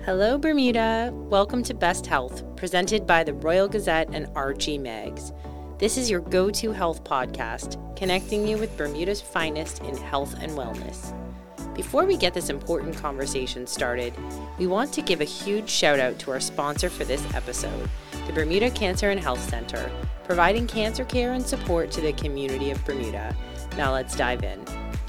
Hello, Bermuda. Welcome to Best Health, presented by the Royal Gazette and RG Mags. This is your go-to health podcast, connecting you with Bermuda's finest in health and wellness. Before we get this important conversation started, we want to give a huge shout out to our sponsor for this episode, the Bermuda Cancer and Health Center, providing cancer care and support to the community of Bermuda. Now let's dive in.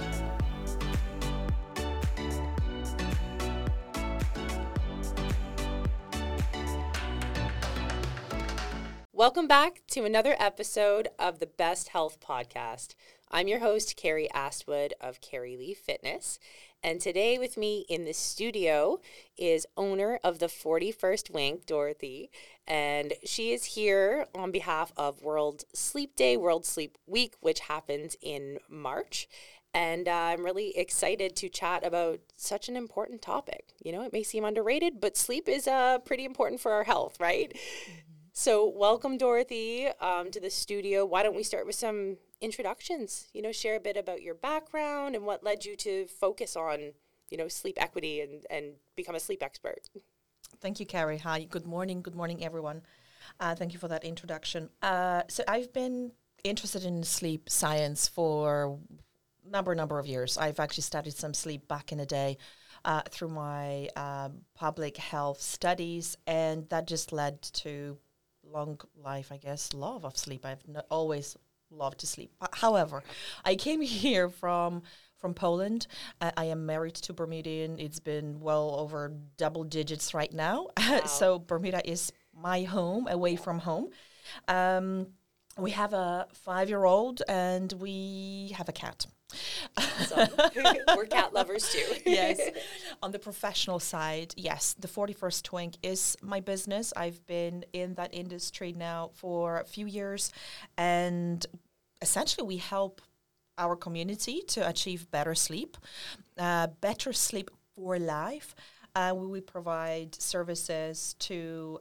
Welcome back to another episode of the Best Health Podcast. I'm your host, Carrie Astwood of Carrie Lee Fitness. And today with me in the studio is owner of the 41st Wink, Dorothy. And she is here on behalf of World Sleep Day, World Sleep Week, which happens in March. And I'm really excited to chat about such an important topic. You know, it may seem underrated, but sleep is pretty important for our health, right? So welcome, Dorothy, to the studio. Why don't we start with some introductions? You know, share a bit about your background and what led you to focus on, sleep equity and become a sleep expert. Thank you, Carrie. Hi, good morning. Good morning, everyone. Thank you for that introduction. So I've been interested in sleep science for a number of years. I've actually studied some sleep back in the day through my public health studies, and that just led to long life, I guess, love of sleep. I've always loved to sleep. However, I came here from Poland. I am married to Bermudian. It's been well over double digits right now. Wow. So Bermuda is my home, away from home. We have a 5-year-old and we have a cat. Awesome. We're cat lovers too. Yes. On the professional side, yes, the 41st Twink is my business. I've been in that industry now for a few years, and essentially we help our community to achieve better sleep for life. We provide services to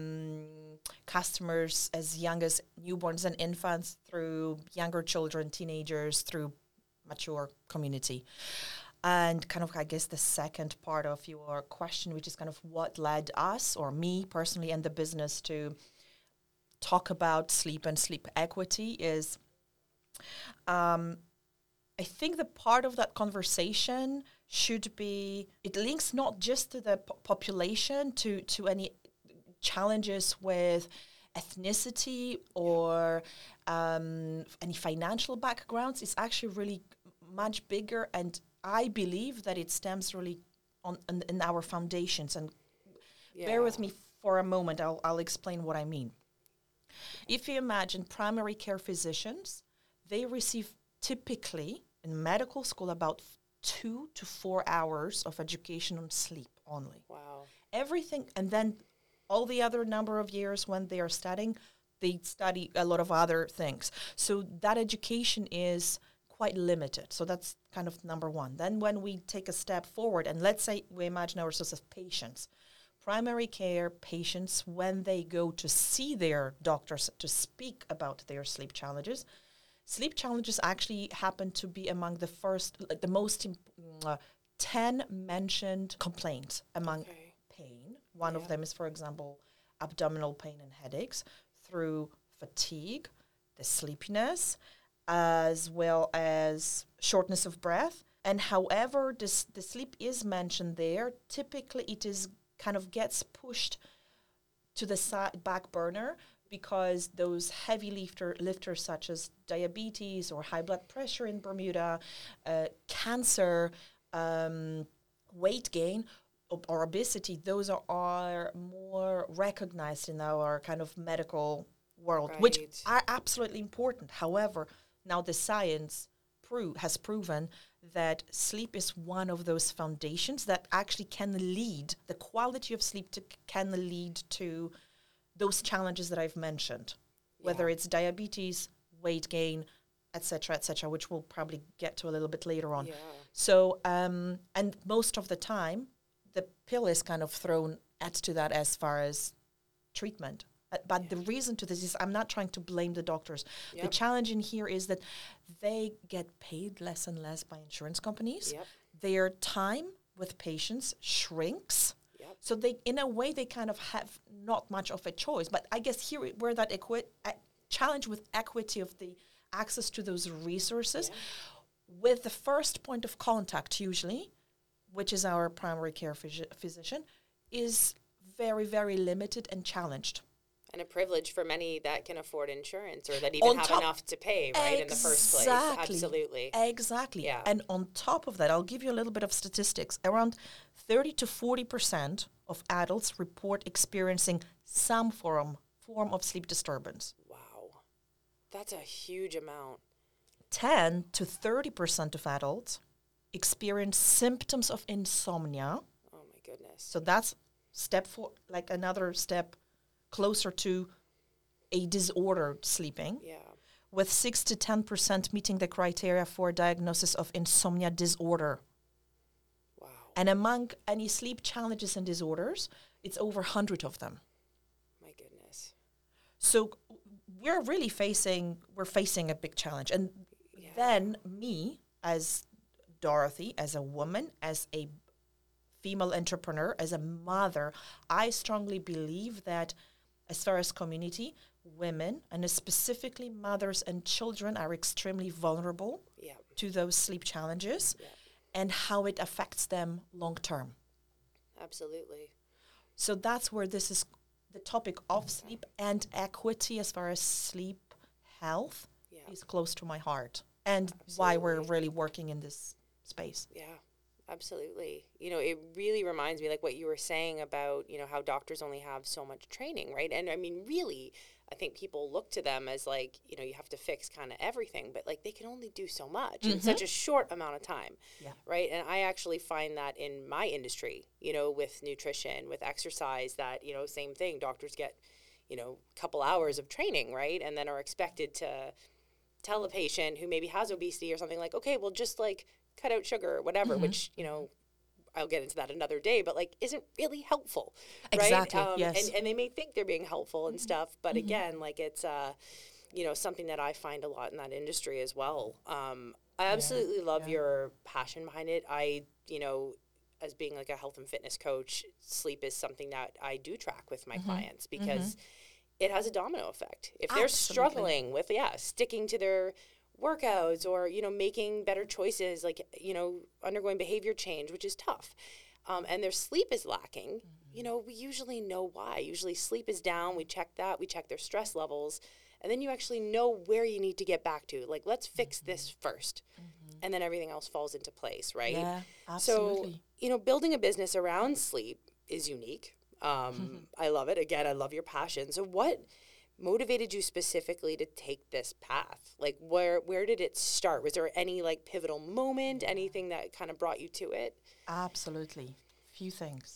customers as young as newborns and infants, through younger children, teenagers, through mature community. And kind of, I guess, the second part of your question, which is kind of what led us, or me personally, and the business to talk about sleep and sleep equity is, I think the part of that conversation should be, it links not just to the population, to any challenges with ethnicity or any financial backgrounds. It's actually really much bigger, and I believe that it stems really in our foundations. And bear with me for a moment, I'll explain what I mean. If you imagine primary care physicians, they receive typically in medical school about 2 to 4 hours of education on sleep only. Wow. Everything, and then all the other number of years when they are studying, they study a lot of other things. So that education is quite limited. So that's kind of number one. Then when we take a step forward, and let's say we imagine ourselves as patients, primary care patients, when they go to see their doctors to speak about their sleep challenges actually happen to be among the most 10 mentioned complaints among pain. One of them is, for example, abdominal pain and headaches, through fatigue, the sleepiness, as well as shortness of breath. And however the sleep is mentioned there, typically it is kind of gets pushed to the back burner, because those heavy lifters such as diabetes or high blood pressure in Bermuda, cancer, weight gain, or obesity, those are more recognized in our kind of medical world, right, which are absolutely important. However, now the science has proven that sleep is one of those foundations that actually can lead, the quality of sleep can lead to those challenges that I've mentioned, whether it's diabetes, weight gain, et cetera, which we'll probably get to a little bit later on. Yeah. So, and most of the time, the pill is kind of thrown to that as far as treatment. But the reason to this is, I'm not trying to blame the doctors. Yep. The challenge in here is that they get paid less and less by insurance companies. Yep. Their time with patients shrinks. Yep. So they, in a way, they kind of have not much of a choice. But I guess here where that challenge with equity of the access to those resources, with the first point of contact usually, which is our primary care physician, is very, very limited and challenged. And a privilege for many that can afford insurance or that even have enough to pay, right, in the first place. Absolutely. Exactly. Yeah. And on top of that, I'll give you a little bit of statistics. Around 30 to 40% of adults report experiencing some form of sleep disturbance. Wow. That's a huge amount. 10 to 30% of adults experience symptoms of insomnia. Oh, my goodness. So that's another step closer to a disordered sleeping. Yeah. With 6 to 10% meeting the criteria for diagnosis of insomnia disorder. Wow. And among any sleep challenges and disorders, it's over 100 of them. My goodness. So we're facing a big challenge. And then me, as Dorothy, as a woman, as a female entrepreneur, as a mother, I strongly believe that as far as community, women, and specifically mothers and children, are extremely vulnerable to those sleep challenges and how it affects them long term. Absolutely. So that's where this is the topic of sleep and equity as far as sleep health is close to my heart, and why we're really working in this space. Yeah. Absolutely. You know, it really reminds me, like what you were saying about, you know, how doctors only have so much training, right? And I mean, really, I think people look to them as like, you know, you have to fix kind of everything, but like they can only do so much in such a short amount of time, right? And I actually find that in my industry, you know, with nutrition, with exercise, that, you know, same thing, doctors get, you know, a couple hours of training, right? And then are expected to tell a patient who maybe has obesity or something like, okay, well, just like cut out sugar or whatever, which, you know, I'll get into that another day, but like isn't really helpful, right? Exactly, yes. And they may think they're being helpful and stuff, but again, like it's, you know, something that I find a lot in that industry as well. I absolutely love your passion behind it. I, you know, as being like a health and fitness coach, sleep is something that I do track with my clients because it has a domino effect. If they're struggling with, sticking to their workouts or, you know, making better choices, like, you know, undergoing behavior change, which is tough, and their sleep is lacking, you know, we usually know why. Usually sleep is down. We check that. We check their stress levels. And then you actually know where you need to get back to. Like, let's fix this first. And then everything else falls into place, right? Yeah, absolutely. So, you know, building a business around sleep is unique. I love it. Again, I love your passion. So what motivated you specifically to take this path? Like, where did it start? Was there any like pivotal moment, anything that kind of brought you to it? Absolutely. Few things.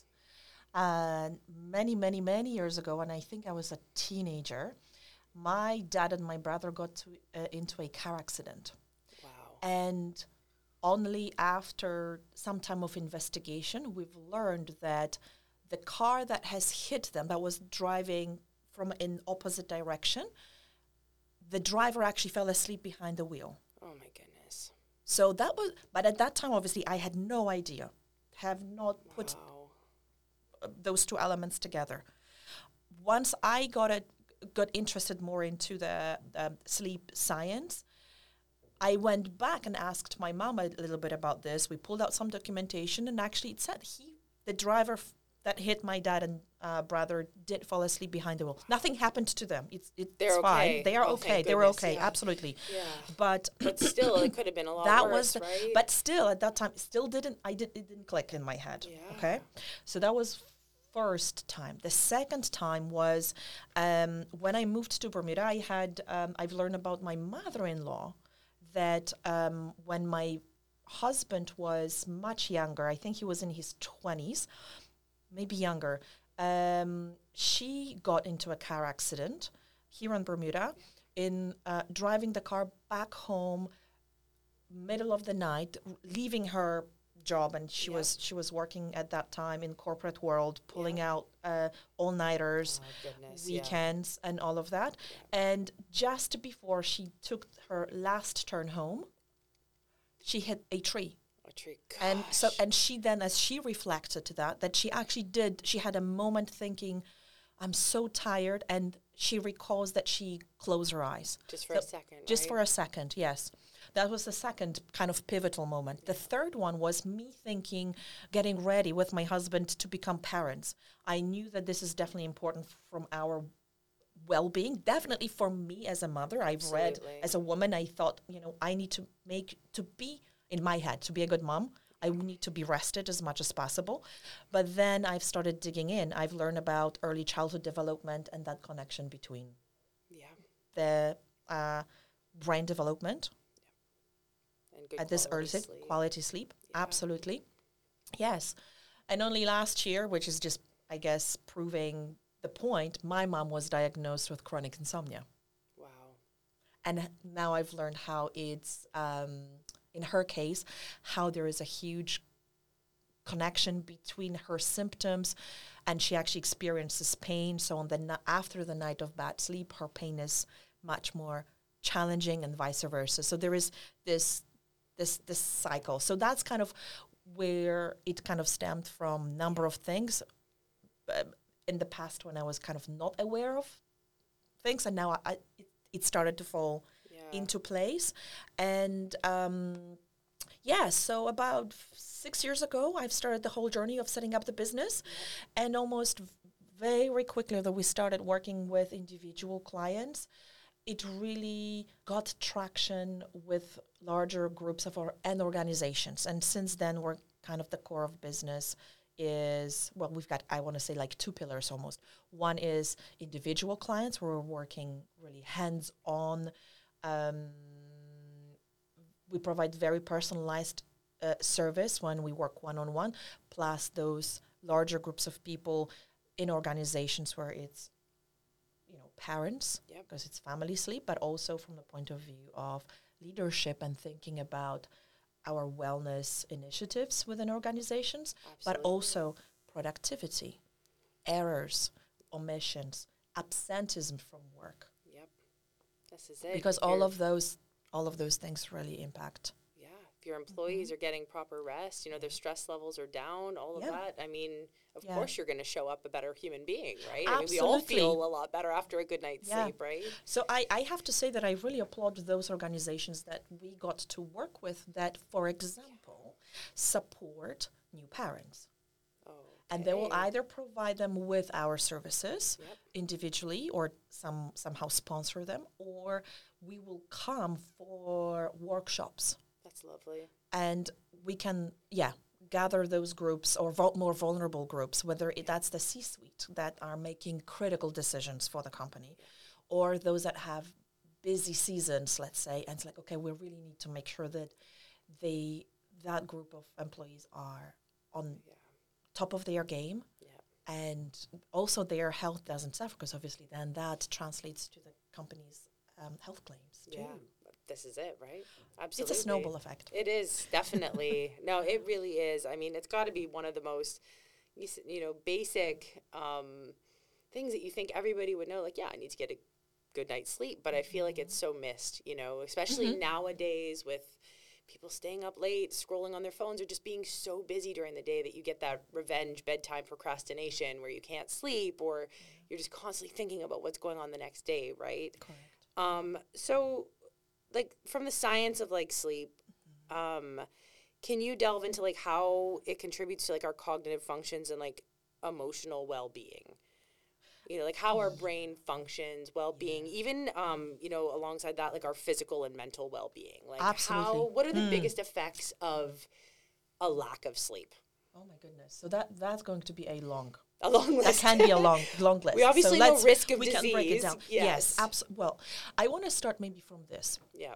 Many years ago, and I think I was a teenager, my dad and my brother got into a car accident. Wow. And only after some time of investigation, we've learned that the car that has hit them, that was driving from an opposite direction, the driver actually fell asleep behind the wheel. Oh my goodness. So that was, but at that time, obviously, I had no idea, have not put those two elements together. Once I got interested more into the sleep science, I went back and asked my mom a little bit about this. We pulled out some documentation, and actually it said the driver that hit my dad and brother did fall asleep behind the wheel. Nothing happened to them. It's fine. Okay. They are okay. They were okay. Yeah. Absolutely. Yeah. But still, it could have been a lot worse, right? But still, at that time, it didn't click in my head. Yeah. Okay. So that was first time. The second time was when I moved to Bermuda. I've learned about my mother-in-law that when my husband was much younger, I think he was in his 20s, maybe younger, she got into a car accident here in Bermuda in driving the car back home middle of the night, leaving her job, and she was working at that time in corporate world, pulling out all-nighters, weekends, and all of that. And just before she took her last turn home, she hit a tree. Poetry. And so, and she then, as she reflected to that she actually she had a moment thinking, I'm so tired, and she recalls that she closed her eyes. Just for a second, Just right? for a second, yes. That was the second kind of pivotal moment. The third one was me thinking, getting ready with my husband to become parents. I knew that this is definitely important from our well-being, definitely for me as a mother. I've read, Absolutely. as a woman, I thought, I need to be, in my head, to be a good mom, I need to be rested as much as possible. But then I've started digging in. I've learned about early childhood development and that connection between the brain development And good at this early quality stage, sleep. quality sleep. Yeah. Absolutely. Yes. And only last year, which is just, I guess, proving the point, my mom was diagnosed with chronic insomnia. Wow. And now I've learned how it's, in her case, how there is a huge connection between her symptoms, and she actually experiences pain. So after the night of bad sleep, her pain is much more challenging, and vice versa. So there is this cycle. So that's kind of where it kind of stemmed from. Number of things in the past when I was kind of not aware of things, and now it started to fall into place. And so about 6 years ago, I've started the whole journey of setting up the business, and almost very quickly, though we started working with individual clients, it really got traction with larger groups and organizations. And since then, we're kind of the core of business is, well, we've got, I want to say, like 2 pillars almost. One is individual clients, where we're working really hands-on. We provide very personalized service when we work one-on-one, plus those larger groups of people in organizations where it's, parents, because it's family sleep, but also from the point of view of leadership and thinking about our wellness initiatives within organizations, but also productivity, errors, omissions, absenteeism from work. Yep. This is it. Because all of those things really impact. Yeah. If your employees are getting proper rest, their stress levels are down, all of that. I mean, of course you're going to show up a better human being, right? Absolutely. I mean, we all feel a lot better after a good night's sleep, right? So I have to say that I really applaud those organizations that we got to work with that, for example, support new parents. And they will either provide them with our services individually, or somehow sponsor them, or we will come for workshops. That's lovely. And we can, gather those groups, or more vulnerable groups, whether that's the C-suite that are making critical decisions for the company, or those that have busy seasons, let's say, and it's like, okay, we really need to make sure that that group of employees are on top of their game, and also their health doesn't suffer, because obviously then that translates to the company's health claims too. Yeah, this is it, right? Absolutely. It's a snowball effect. It is, definitely. No, it really is. I mean, it's got to be one of the most, basic things that you think everybody would know. Like, I need to get a good night's sleep, but I feel like it's so missed, especially nowadays with people staying up late, scrolling on their phones, or just being so busy during the day that you get that revenge bedtime procrastination where you can't sleep, or you're just constantly thinking about what's going on the next day, right? Correct. So, like, from the science of, like, sleep, can you delve into, like, how it contributes to, like, our cognitive functions and, like, emotional well-being? Like how our brain functions, well-being, even, alongside that, like our physical and mental well-being. Like Absolutely. what are the biggest effects of a lack of sleep? Oh my goodness. So that's going to be a long list. That can be a long list. We obviously know risk of we disease. We can break it down. Yes. Well, I want to start maybe from this. Yeah.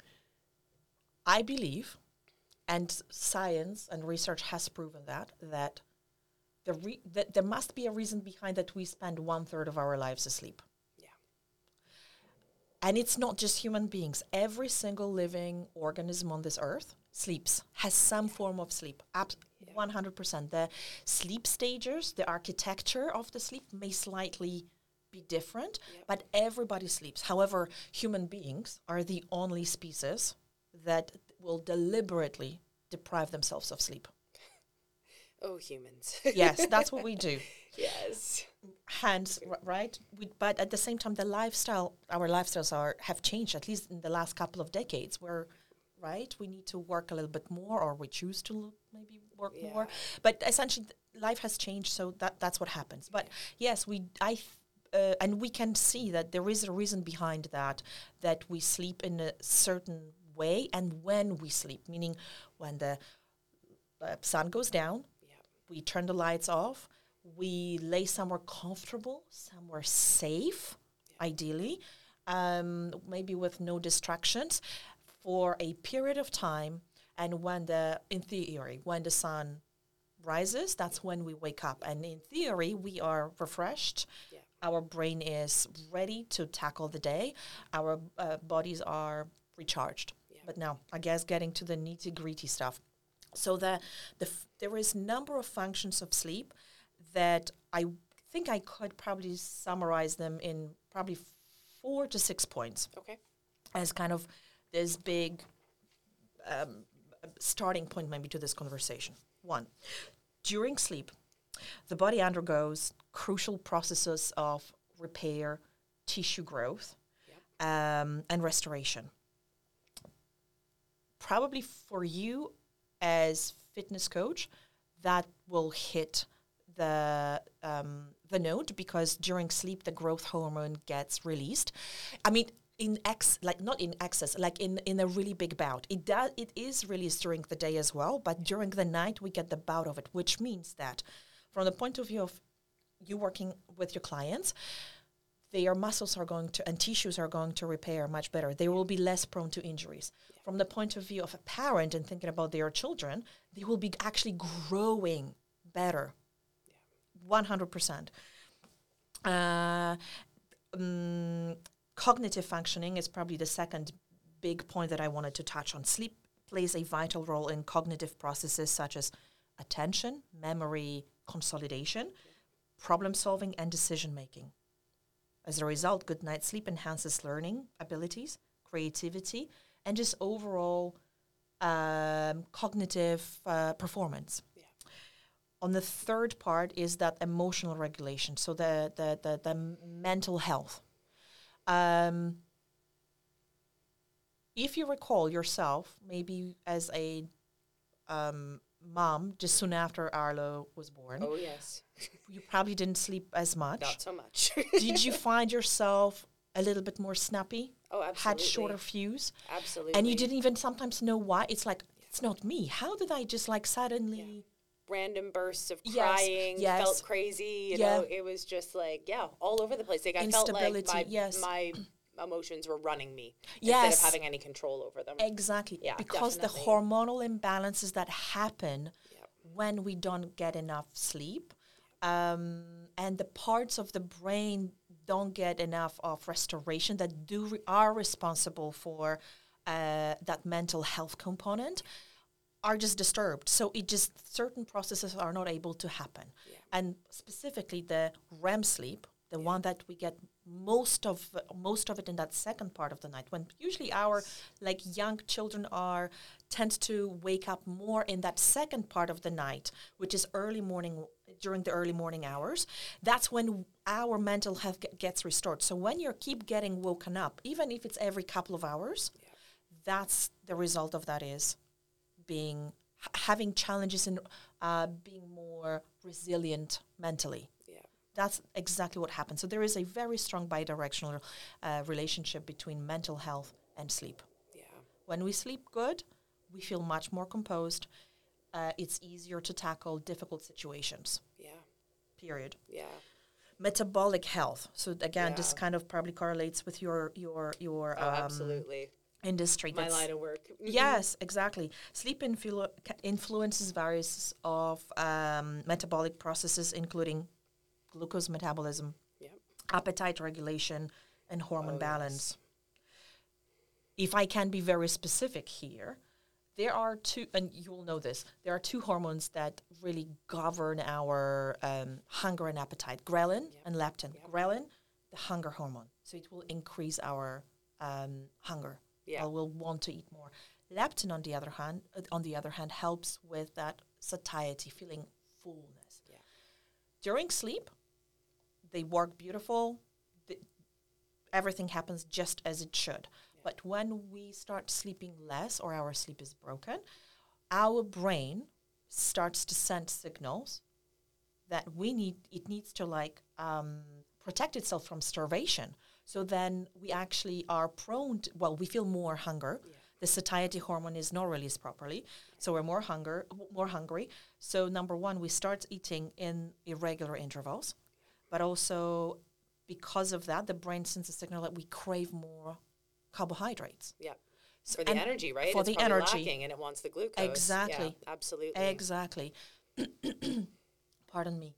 I believe, and science and research has proven that there must be a reason behind that we spend 1/3 of our lives asleep. Yeah. And it's not just human beings. Every single living organism on this earth sleeps, has some form of sleep. 100%. The sleep stages, the architecture of the sleep may slightly be different, but everybody sleeps. However, human beings are the only species that will deliberately deprive themselves of sleep. Oh, humans. Yes, that's what we do. Yes. Hence, right? But at the same time, our lifestyles have changed, at least in the last couple of decades, where, right, we need to work a little bit more, or we choose to maybe work more. But essentially, life has changed, so that's what happens. But yes, and we can see that there is a reason behind that we sleep in a certain way, and when we sleep, meaning when the sun goes down, we turn the lights off, we lay somewhere comfortable, somewhere safe, ideally, maybe with no distractions, for a period of time. And in theory, when the sun rises, that's when we wake up. And in theory, we are refreshed. Yeah. Our brain is ready to tackle the day. Our bodies are recharged. Yeah. But now, I guess getting to the nitty-gritty stuff. So there is a number of functions of sleep that I think I could probably summarize them in probably 4 to 6 points. Okay. As kind of this big starting point maybe to this conversation. 1, during sleep, the body undergoes crucial processes of repair, tissue growth, and restoration. Probably for you as fitness coach, that will hit the note, because during sleep the growth hormone gets released. I mean, not in excess, like in a really big bout. It is released during the day as well, but during the night we get the bout of it, which means that from the point of view of you working with your clients, their muscles and tissues are going to repair much better. They will be less prone to injuries. Yeah. From the point of view of a parent and thinking about their children, they will be actually growing better. 100%. Cognitive functioning is probably the second big point that I wanted to touch on. Sleep plays a vital role in cognitive processes such as attention, memory, consolidation, problem solving, and decision making. As a result, good night's sleep enhances learning abilities, creativity, and just overall cognitive performance. Yeah. On the third part is that emotional regulation, so the mental health. If you recall yourself, maybe as a mom, just soon after Arlo was born. Oh, yes. You probably didn't sleep as much. Not so much. Did you find yourself a little bit more snappy? Oh, absolutely. Had shorter fuse? Absolutely. And you didn't even sometimes know why? It's like, it's not me. How did I just like suddenly... Yeah. Random bursts of crying, felt crazy, you know, it was just like, all over the place. Like, I felt like my emotions were running me instead of having any control over them. Exactly. Yeah, because definitely. The hormonal imbalances that happen when we don't get enough sleep, and the parts of the brain don't get enough of restoration that are responsible for that mental health component, are just disturbed. So certain processes are not able to happen. Yeah. And specifically the REM sleep, the one that we get most of it in that second part of the night, when usually our young children tend to wake up more in that second part of the night, which is during the early morning hours. That's when our mental health gets restored. So when you keep getting woken up, even if it's every couple of hours, that's the result of that is having challenges in being more resilient mentally. Yeah. That's exactly what happens. So there is a very strong bidirectional relationship between mental health and sleep. Yeah. When we sleep good, we feel much more composed. It's easier to tackle difficult situations. Yeah. Period. Yeah. Metabolic health. So again, this kind of probably correlates with your absolutely. Industry. My line of work. Mm-hmm. Yes, exactly. Sleep influences various of metabolic processes, including glucose metabolism, appetite regulation, and hormone balance. Yes. If I can be very specific here, there are two, and you will know this, there are two hormones that really govern our hunger and appetite, ghrelin and leptin. Ghrelin, the hunger hormone, so it will increase our hunger. Yeah. I will want to eat more. Leptin, on the other hand, helps with that satiety, feeling fullness. Yeah. During sleep, they work beautiful. Everything happens just as it should. Yeah. But when we start sleeping less or our sleep is broken, our brain starts to send signals that it needs to protect itself from starvation. So then we actually are prone to, we feel more hunger. Yeah. The satiety hormone is not released properly. So we're more hungry. So number one, we start eating in irregular intervals, but also because of that, the brain sends a signal that we crave more carbohydrates. Yeah. For the energy, right? For the energy. Lacking and it wants the glucose. Exactly. Yeah, absolutely. Exactly. Pardon me.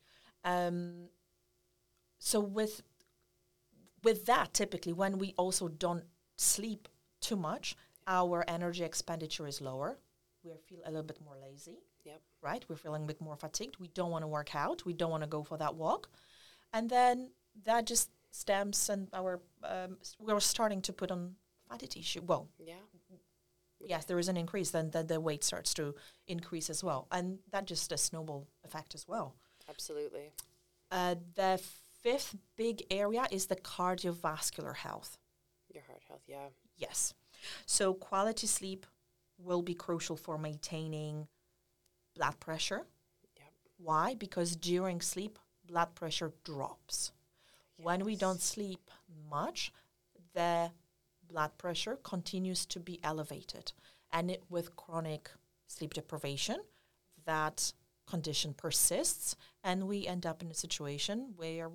So with that, typically, when we also don't sleep too much, our energy expenditure is lower. We feel a little bit more lazy. Yep. Right? We're feeling a bit more fatigued. We don't want to work out. We don't want to go for that walk. And then that just stems and we're starting to put on fatty tissue. Well, yeah. Yes, there is an increase, then the weight starts to increase as well. And that just a snowball effect as well. Absolutely. The fifth big area is the cardiovascular health. Your heart health, yeah. Yes. So quality sleep will be crucial for maintaining blood pressure. Yep. Why? Because during sleep, blood pressure drops. Yes. When we don't sleep much, the blood pressure continues to be elevated. And with chronic sleep deprivation, that condition persists, and we end up in a situation where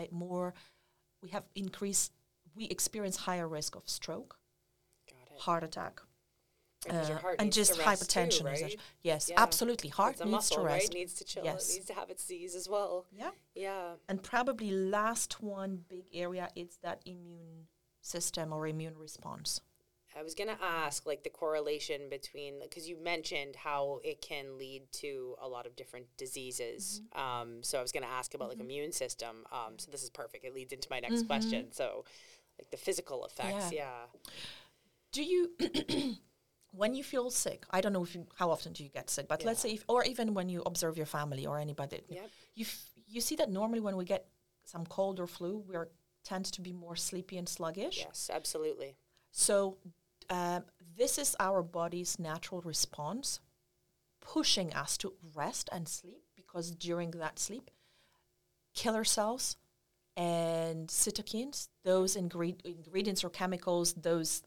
we experience higher risk of stroke, heart attack, your heart and just hypertension. Too, right? Yes, yeah. Absolutely. Heart needs muscle, to rest. Right? Needs to chill. Yes. It needs to have its C's as well. Yeah. Yeah. And probably last one big area is that immune system or immune response. I was going to ask, the correlation between, because you mentioned how it can lead to a lot of different diseases. Mm-hmm. So I was going to ask about, immune system. So this is perfect. It leads into my next question. So, the physical effects, yeah. Do you, when you feel sick, I don't know how often do you get sick, but let's say, or even when you observe your family or anybody, you see that normally when we get some cold or flu, we tend to be more sleepy and sluggish. Yes, absolutely. So this is our body's natural response, pushing us to rest and sleep, because during that sleep, killer cells and cytokines, those ingredients or chemicals, those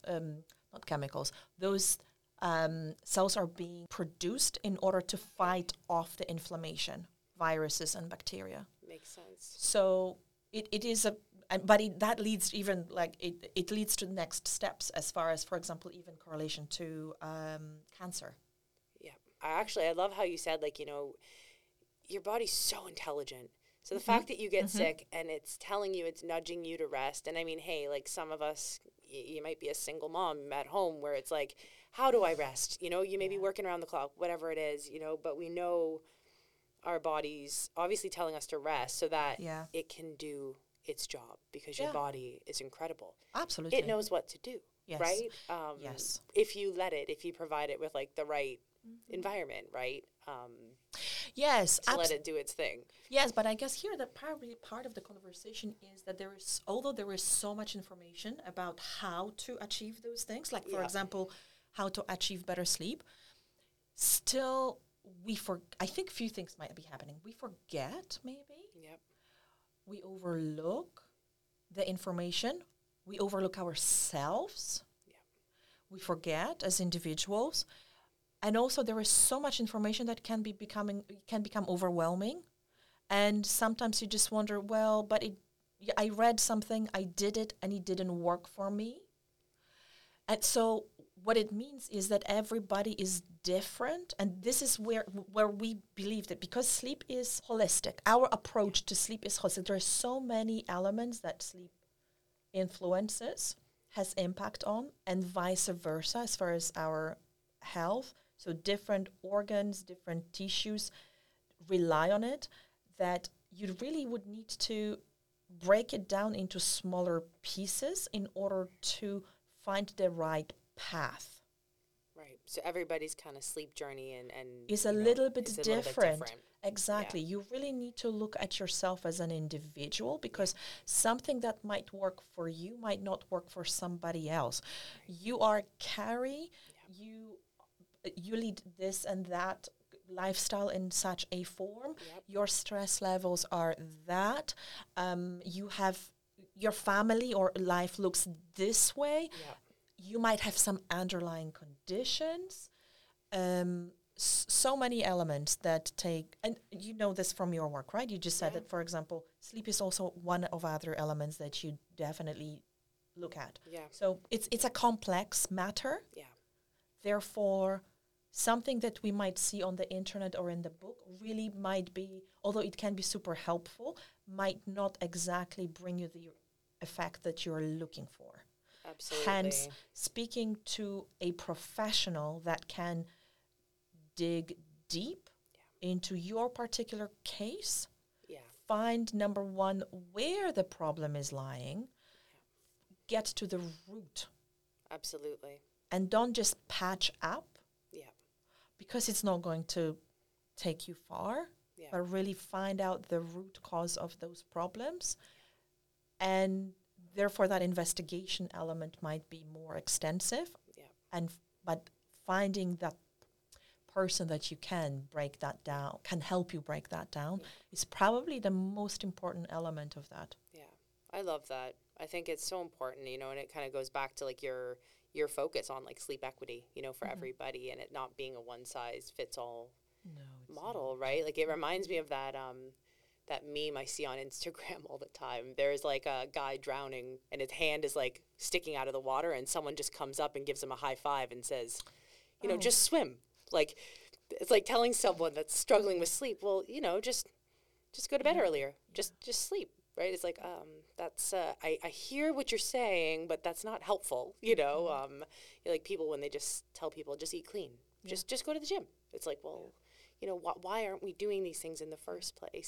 cells are being produced in order to fight off the inflammation, viruses and bacteria. Makes sense. So it is that leads even it leads to next steps as far as, for example, even correlation to cancer. Yeah, I love how you said your body's so intelligent. So the fact that you get sick and it's telling you, it's nudging you to rest. And I mean, hey, some of us, you might be a single mom at home where it's how do I rest? You may be working around the clock, whatever it is, but we know our body's obviously telling us to rest so that it can do its job, because your body is incredible. Absolutely. It knows what to do, right? Yes. If you if you provide it with the right environment, right? Yes. To let it do its thing. Yes, but I guess here probably part of the conversation is that although there is so much information about how to achieve those things, for example, how to achieve better sleep, still I think a few things might be happening. We forget, maybe. Yep. We overlook the information. We overlook ourselves. Yep. We forget as individuals. And also there is so much information that can become overwhelming. And sometimes you just wonder, I read something, I did it, and it didn't work for me. And so what it means is that everybody is different, and this is where we believe that because sleep is holistic, our approach to sleep is holistic. There are so many elements that sleep influences, has impact on, and vice versa as far as our health. So different organs, different tissues rely on it, that you really would need to break it down into smaller pieces in order to find the right path. Right. So everybody's kind of sleep journey and is a little bit is a little bit different. different. Exactly. Yeah. You really need to look at yourself as an individual, because something that might work for you might not work for somebody else. You are Carrie. You lead this and that lifestyle in such a form. Yep. Your stress levels are that. You have your family or life looks this way. Yep. You might have some underlying conditions. So many elements that take, and you know this from your work, right? You just said that, for example, sleep is also one of other elements that you definitely look at. Yeah. So it's a complex matter. Yeah. Therefore, something that we might see on the internet or in the book really might be, although it can be super helpful, might not exactly bring you the effect that you're looking for. Absolutely. Hence, speaking to a professional that can dig deep into your particular case, find, number one, where the problem is lying, get to the root. Absolutely. And don't just patch up, Yeah. because it's not going to take you far, but really find out the root cause of those problems. And therefore, that investigation element might be more extensive. Yeah. But finding that person that you can break that down, can help you break that down, is probably the most important element of that. Yeah. I love that. I think it's so important, and it kind of goes back to like your focus on like sleep equity, for everybody, and it not being a one size fits all model, right? Like it reminds me of that that meme I see on Instagram all the time. There's like a guy drowning and his hand is like sticking out of the water, and someone just comes up and gives him a high five and says, just swim. Like it's like telling someone that's struggling with sleep, well, just go to bed earlier. Just sleep. Right? It's like, that's, I hear what you're saying, but that's not helpful, like people, when they just tell people, just eat clean, just go to the gym. It's like, well, why aren't we doing these things in the first place,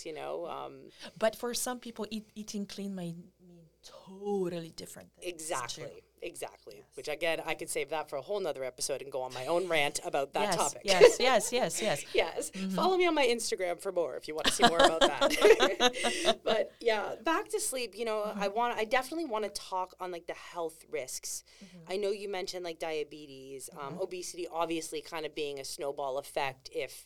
But for some people, eating clean may mean totally different things. Exactly. Yes. Which, again, I could save that for a whole nother episode and go on my own rant about that topic. Yes. Yes. Mm-hmm. Follow me on my Instagram for more if you want to see more about that. But yeah, back to sleep, I definitely want to talk on like the health risks. Mm-hmm. I know you mentioned like diabetes, obesity, obviously kind of being a snowball effect if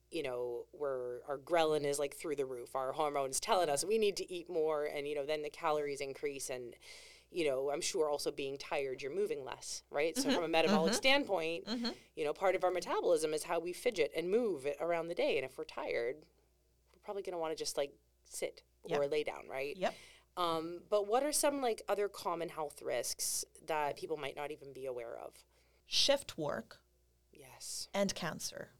our ghrelin is like through the roof, our hormones telling us we need to eat more, and, then the calories increase, and, I'm sure also being tired, you're moving less, right? So from a metabolic standpoint, part of our metabolism is how we fidget and move it around the day. And if we're tired, we're probably going to want to just like sit or lay down, right? Yep. But what are some like other common health risks that people might not even be aware of? Shift work. Yes. And cancer.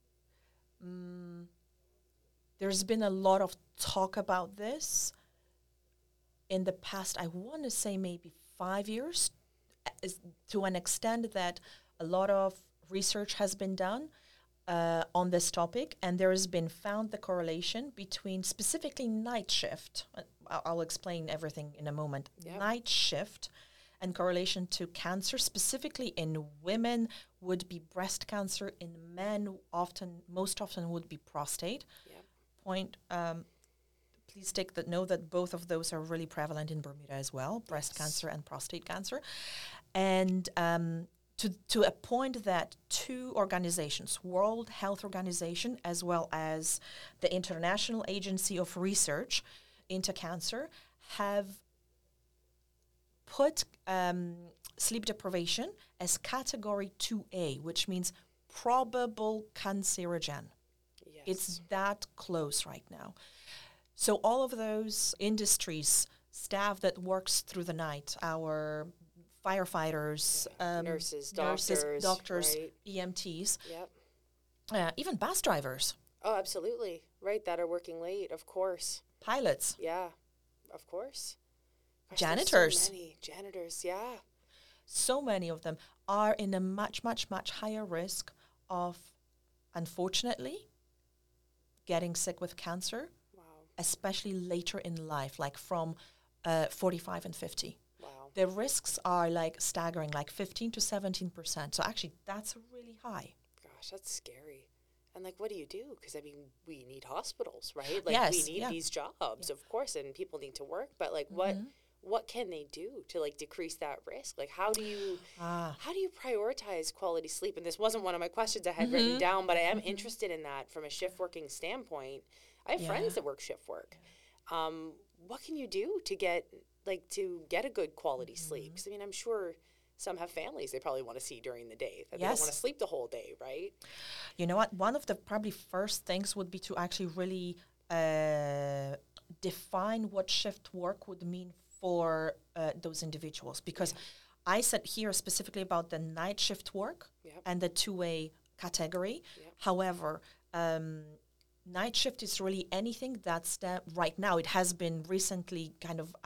There's been a lot of talk about this in the past, I want to say maybe 5 years, to an extent that a lot of research has been done on this topic, and there has been found the correlation between specifically night shift. I'll explain everything in a moment. Yep. Night shift and correlation to cancer, specifically in women, would be breast cancer. In men, most often would be prostate. Yep. Please take the note that both of those are really prevalent in Bermuda as well, breast cancer and prostate cancer. And to a point that two organizations, World Health Organization as well as the International Agency of Research into Cancer, have put sleep deprivation as category 2A, which means probable cancerogen. Yes. It's that close right now. So all of those industries, staff that works through the night, our firefighters, nurses, doctors, right? EMTs, even bus drivers. Oh, absolutely. Right, that are working late, of course. Pilots. Yeah, of course. Gosh, janitors. So many janitors, yeah. So many of them are in a much, much, much higher risk of, unfortunately, getting sick with cancer. Especially later in life, like from 45 and 50. Wow. The risks are like staggering, like 15 to 17%. So actually, that's a really high. Gosh, that's scary. And like, what do you do? Because I mean, we need hospitals, right? Like, Yes, we need yeah. these jobs, of course, and people need to work. But like, Mm-hmm. what can they do to like decrease that risk? Like, how do you prioritize quality sleep? And this wasn't one of my questions I had written down, but I am interested in that from a shift working standpoint. I have friends that work shift work. What can you do to get a good quality sleep? Because I mean, I'm sure some have families they probably want to see during the day. That They don't want to sleep the whole day, right? You know what? One of the probably first things would be to actually really define what shift work would mean for those individuals. Because I said here specifically about the night shift work and the 2A category. However, night shift is really anything that's right now. It has been recently kind of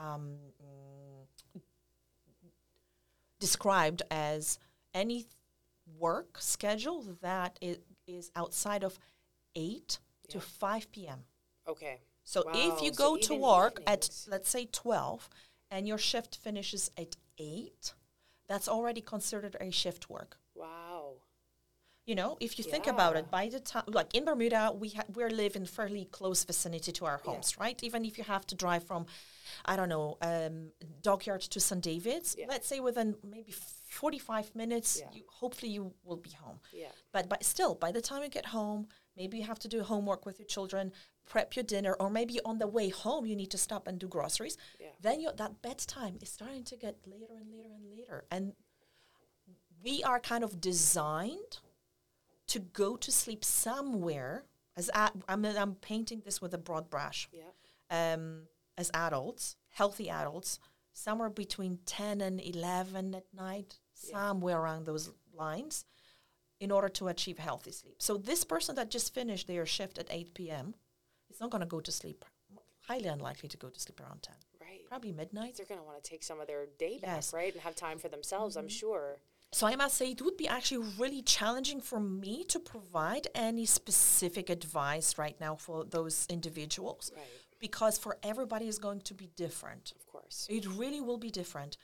described as any work schedule that is outside of 8 to 5 p.m. Okay. So if you go to work at, let's say, 12 and your shift finishes at 8, that's already considered a shift work. Wow. You know, if you think about it, by the time, like in Bermuda, we live in fairly close vicinity to our homes, right? Even if you have to drive from, I don't know, Dockyard to St. David's, let's say within maybe 45 minutes, hopefully you will be home. Yeah. But still, by the time you get home, maybe you have to do homework with your children, prep your dinner, or maybe on the way home you need to stop and do groceries. Yeah. Then that bedtime is starting to get later and later and later. And we are kind of designed to go to sleep somewhere, I'm painting this with a broad brush, as adults, healthy adults, somewhere between 10 and 11 at night, somewhere around those lines, in order to achieve healthy sleep. So this person that just finished their shift at 8 p.m. is not going to go to sleep, highly unlikely to go to sleep around 10. Right. Probably midnight. They're going to want to take some of their day back, right, and have time for themselves, I'm sure. So I must say it would be actually really challenging for me to provide any specific advice right now for those individuals. Right. Because for everybody is going to be different. Of course. It really will be different.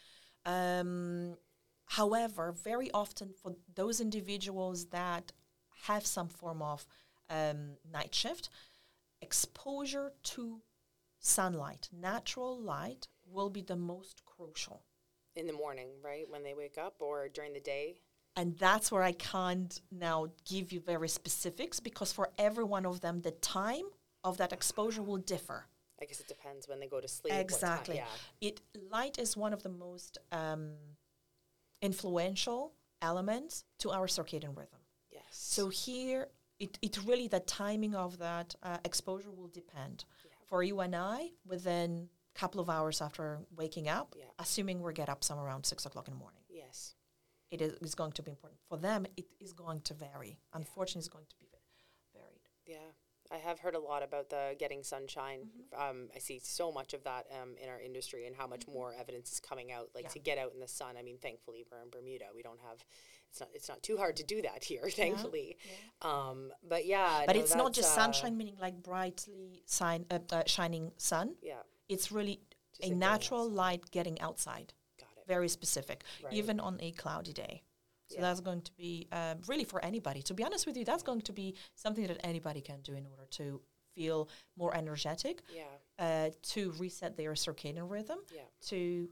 However, very often for those individuals that have some form of night shift, exposure to sunlight, natural light, will be the most crucial. In the morning, right? When they wake up or during the day? And that's where I can't now give you very specifics because for every one of them, the time of that exposure will differ. I guess it depends when they go to sleep. Exactly. Light is one of the most influential elements to our circadian rhythm. Yes. So here, it really, the timing of that exposure will depend. Yeah. For you and I, within couple of hours after waking up, assuming we get up somewhere around 6 o'clock in the morning. Yes. It is going to be important. For them, it is going to vary. Unfortunately, it's going to be varied. Yeah. I have heard a lot about the getting sunshine. I see so much of that in our industry and how much more evidence is coming out, to get out in the sun. I mean, thankfully, we're in Bermuda. We don't have, it's not too hard to do that here, thankfully. But it's not just sunshine, meaning like brightly shining sun. Yeah. It's really just a natural light getting outside. Got it. Very specific, even on a cloudy day. So that's going to be really for anybody. To be honest with you, that's going to be something that anybody can do in order to feel more energetic, to reset their circadian rhythm, to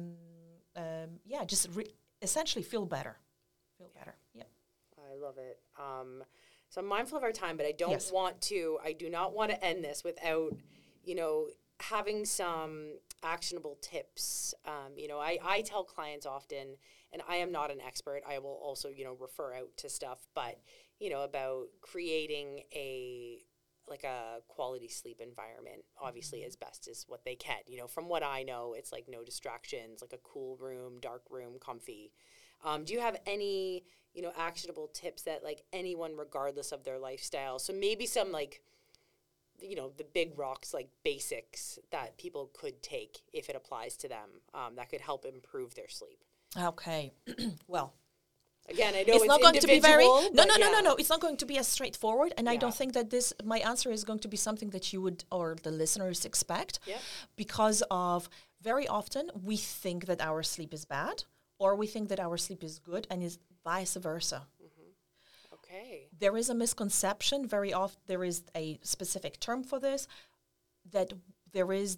just essentially feel better. Yeah. I love it. So I'm mindful of our time, but I do not want to end this without, having some actionable tips. I tell clients often, and I am not an expert, I will also, refer out to stuff, but, about creating a quality sleep environment, obviously as best as what they can. From what I know, it's like no distractions, like a cool room, dark room, comfy. Do you have any, actionable tips that anyone, regardless of their lifestyle, so maybe some the big rocks, basics that people could take if it applies to them, that could help improve their sleep? Okay. Well, again, I know it's not going to be very no. It's not going to be as straightforward, and I don't think that my answer is going to be something that you would or the listeners expect, because of very often we think that our sleep is bad, or we think that our sleep is good, and is vice versa. Okay. There is a misconception. Very often, there is a specific term for this, that there is,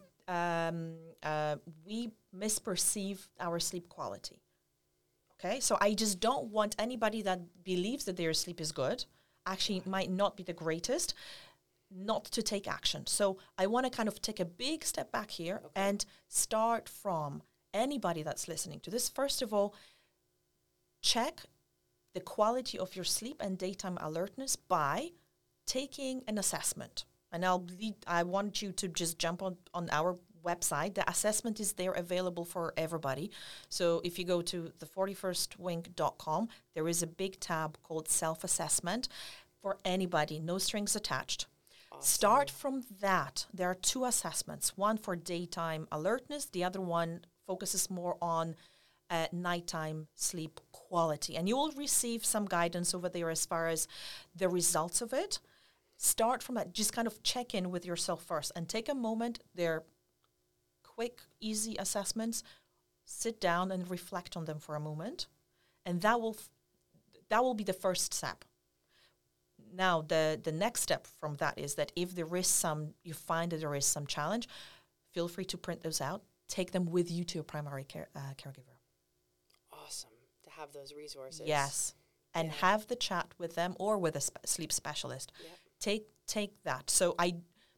we misperceive our sleep quality. Okay, so I just don't want anybody that believes that their sleep is good, actually might not be the greatest, not to take action. So I want to kind of take a big step back here and start from anybody that's listening to this. First of all, check the quality of your sleep and daytime alertness by taking an assessment. And I want you to just jump on our website. The assessment is there available for everybody. So if you go to the41stwing.com, there is a big tab called self-assessment for anybody, no strings attached. Awesome. Start from that. There are 2 assessments, one for daytime alertness, the other one focuses more on nighttime sleep quality. And you will receive some guidance over there as far as the results of it. Start from that. Just kind of check in with yourself first and take a moment. They're quick, easy assessments. Sit down and reflect on them for a moment. And that will be the first step. Now, the next step from that is that if there is you find that there is some challenge, feel free to print those out. Take them with you to your primary caregiver. Awesome to have those resources. Yes. And have the chat with them or with a sleep specialist. Yep. Take that. So I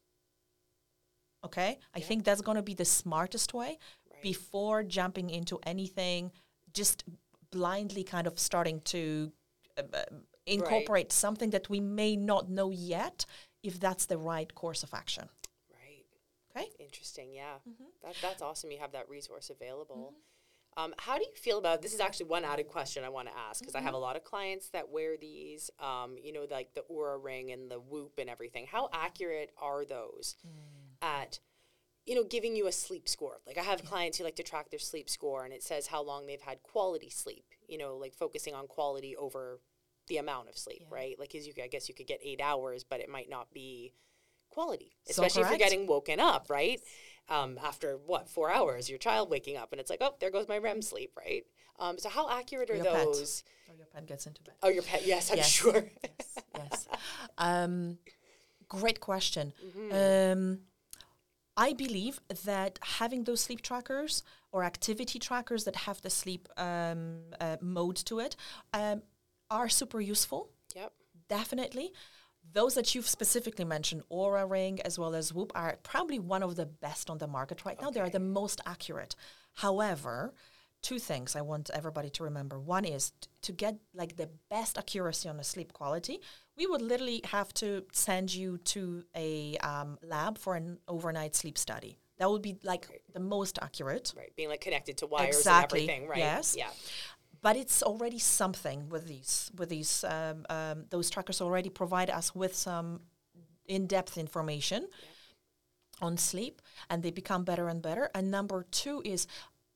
think that's going to be the smartest way before jumping into anything, just blindly kind of starting to incorporate something that we may not know yet if that's the right course of action. Right. Okay. Interesting. Yeah. Mm-hmm. That's awesome. You have that resource available. Mm-hmm. How do you feel about, this is actually one added question I want to ask, because I have a lot of clients that wear these, like the Oura Ring and the Whoop and everything. How accurate are those at, giving you a sleep score? Like I have clients who like to track their sleep score, and it says how long they've had quality sleep, like focusing on quality over the amount of sleep, right? Like, I guess you could get 8 hours, but it might not be quality, especially if you're getting woken up, right? After 4 hours, your child waking up, and it's like, oh, there goes my REM sleep, right? So how accurate are those? Or your pet gets into bed. Oh, your pet, yes, I'm sure. Yes. Great question. I believe that having those sleep trackers or activity trackers that have the sleep mode to it are super useful. Yep. Definitely. Those that you've specifically mentioned, Oura Ring as well as Whoop, are probably one of the best on the market right now. They are the most accurate. However, 2 things I want everybody to remember. One is to get like the best accuracy on the sleep quality, we would literally have to send you to a lab for an overnight sleep study. That would be like the most accurate. Right, being like connected to wires and everything, right? Yes. Yeah. But it's already something with these. Those trackers already provide us with some in-depth information on sleep, and they become better and better. And number 2 is,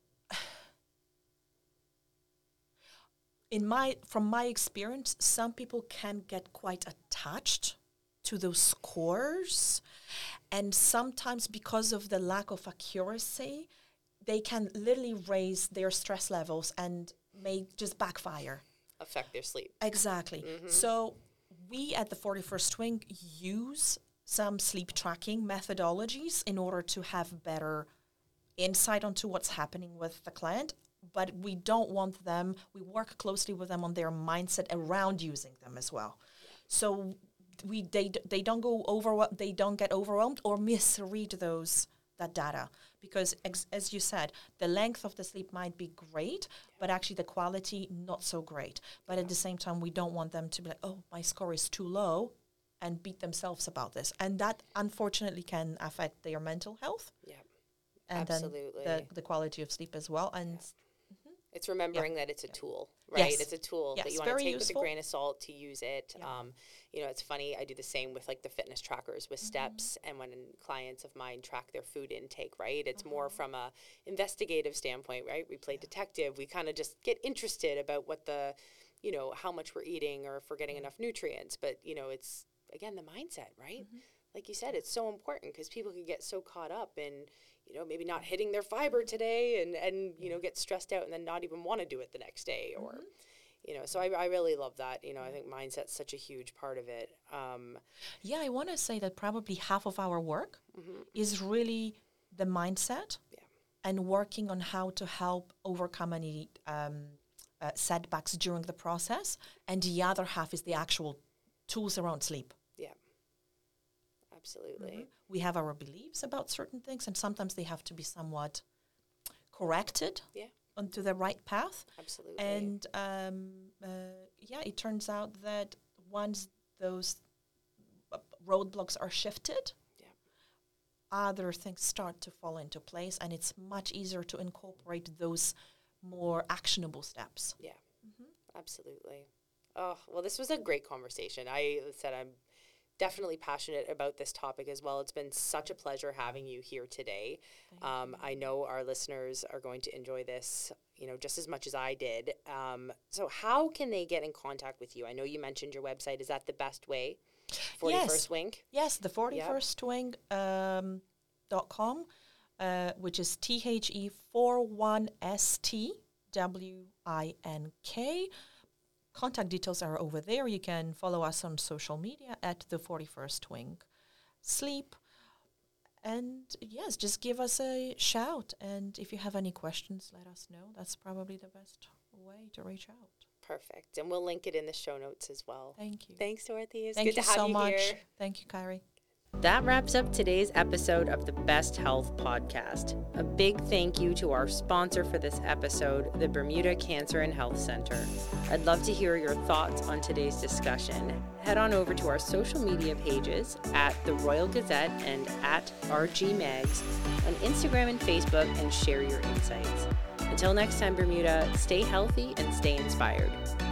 from my experience, some people can get quite attached to those scores, and sometimes because of the lack of accuracy, they can literally raise their stress levels and may just backfire. Affect their sleep. Exactly. Mm-hmm. So we at the 41st Wing use some sleep tracking methodologies in order to have better insight onto what's happening with the client, but we don't want them, we work closely with them on their mindset around using them as well. Yeah. So they don't get overwhelmed or misread that data, because as you said, the length of the sleep might be great, but actually the quality not so great. But at the same time, we don't want them to be like, oh, my score is too low, and beat themselves about this. And that unfortunately can affect their mental health. Yeah, and absolutely. Then the quality of sleep as well. And it's remembering that it's a tool, right? Yes. It's a tool that you want to take with a grain of salt to use it. Yeah. It's funny. I do the same with like the fitness trackers with steps, and when clients of mine track their food intake, right? It's more from a investigative standpoint, right? We play detective. We kind of just get interested about what how much we're eating or if we're getting enough nutrients. But, it's, again, the mindset, right? Like you said, it's so important because people can get so caught up in, maybe not hitting their fiber today and get stressed out and then not even want to do it the next day or, So I really love that. I think mindset's such a huge part of it. I want to say that probably half of our work is really the mindset and working on how to help overcome any setbacks during the process. And the other half is the actual tools around sleep. Yeah, absolutely. We have our beliefs about certain things, and sometimes they have to be somewhat corrected onto the right path. Absolutely. And it turns out that once those roadblocks are shifted, other things start to fall into place, and it's much easier to incorporate those more actionable steps. Yeah, absolutely. Oh, well, this was a great conversation. I said I'm definitely passionate about this topic as well. It's been such a pleasure having you here today. I know our listeners are going to enjoy this, just as much as I did. So how can they get in contact with you? I know you mentioned your website. Is that the best way? 41st Wing? Yes, the 41st Wing .com, which is THE41STWINK. Contact details are over there. You can follow us on social media at the 41st Wing Sleep. And yes, just give us a shout. And if you have any questions, let us know. That's probably the best way to reach out. Perfect. And we'll link it in the show notes as well. Thank you. Thanks, Dorothy. It's Thank good you to have so you much. here. Thank you, Carrie. That wraps up today's episode of the Best Health Podcast. A big thank you to our sponsor for this episode, the Bermuda Cancer and Health Center. I'd love to hear your thoughts on today's discussion. Head on over to our social media pages at The Royal Gazette and at RG Mags on Instagram and Facebook, and share your insights. Until next time, Bermuda, stay healthy and stay inspired.